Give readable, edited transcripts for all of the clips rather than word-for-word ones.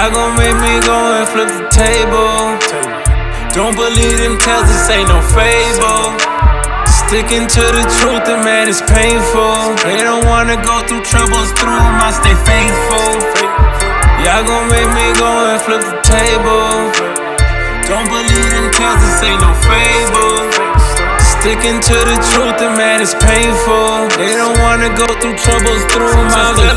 Y'all gon' make me go and flip the table. Don't believe them tales, this ain't no fable. Sticking to the truth, and man, it's painful. They don't wanna go through troubles, through them, I stay faithful. Y'all gon' make me go and flip the table. Don't believe them tales, this ain't no fable. Sticking to the truth, and man, it's painful. They don't wanna go through troubles, through them, I stay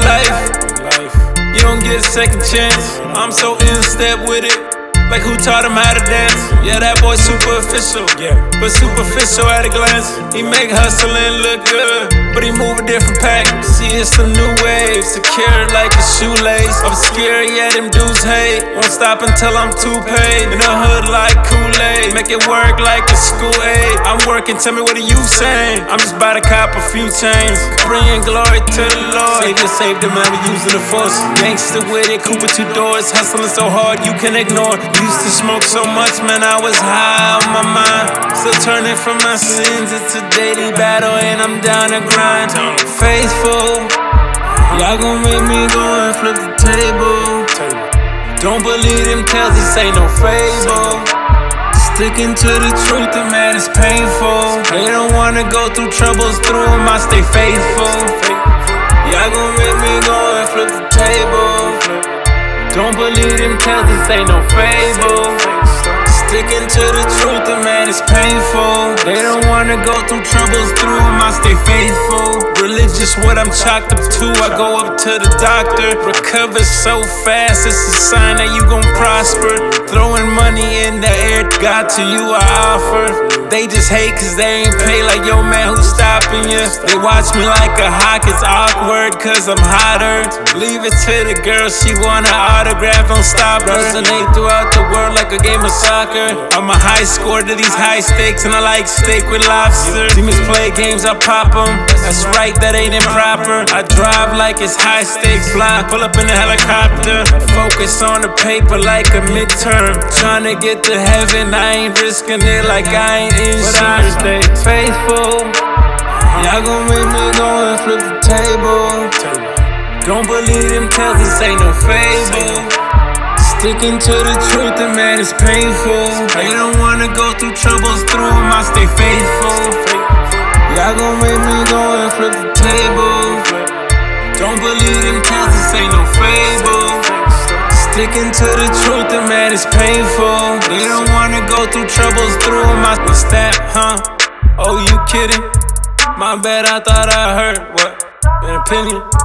life. You don't get a second chance. I'm so in step with it. Like who taught him how to dance? Yeah, that boy superficial, but superficial at a glance. He make hustling look good, but he move a different pack. See, it's a new wave, secure like a shoelace. Obscure, yeah, them dudes hate. Won't stop until I'm too paid. In the hood like Kool-Aid, make it work like a school aid. I'm working, tell me what are you saying? I'm just about to cop a few chains, bringing glory to the Lord. Savior saved the man, we using the force. Gangster with it, Cooper 2 doors, hustling so hard you can ignore. Used to smoke so much, man, I was high on my mind. Still turning from my sins, it's a daily battle, and I'm down to grind. Faithful, y'all gon' make me go and flip the table. Don't believe them tales, this ain't no fable. Sticking to the truth, and man, it's painful. They don't wanna go through troubles, through them, I stay faithful. Y'all gon' make me go and flip the table. Don't believe them tales, this ain't no fable. Sticking to the truth, and man, it's painful. They don't wanna go through troubles, through them, I stay faithful. Religious, what I'm chalked up to, I go up to the doctor. Recover so fast, it's a sign that you gon' prosper. Throwing money in the air, God to you I offer. They just hate cause they ain't pay, like yo man, who's stopping you? They watch me like a hawk, it's awkward cause I'm hotter. Leave it to the girl, she want an autograph, don't stop her. Resonate throughout the world like a game of soccer. I'm a high score to these high stakes, and I like steak with lobster. Demons play games, I pop them. That's right, that ain't improper. I drive like it's high stakes, fly, pull up in a helicopter. Focus on the paper like a midterm. Tryna get to heaven, I ain't risking it like I ain't insurance. But I stay faithful. Y'all gon' make me go and flip the table. Don't believe them tales, this ain't no fable. Sticking to the truth, and man, it's painful. They don't wanna go through troubles, through them, I stay faithful. Y'all gon' make me go and flip the table. Don't believe them tales, this ain't no fable. Sticking to the truth, and man, it's painful. They don't wanna go through troubles, through them, I what's that, huh? Oh, you kidding? My bad, I thought I heard what? An opinion?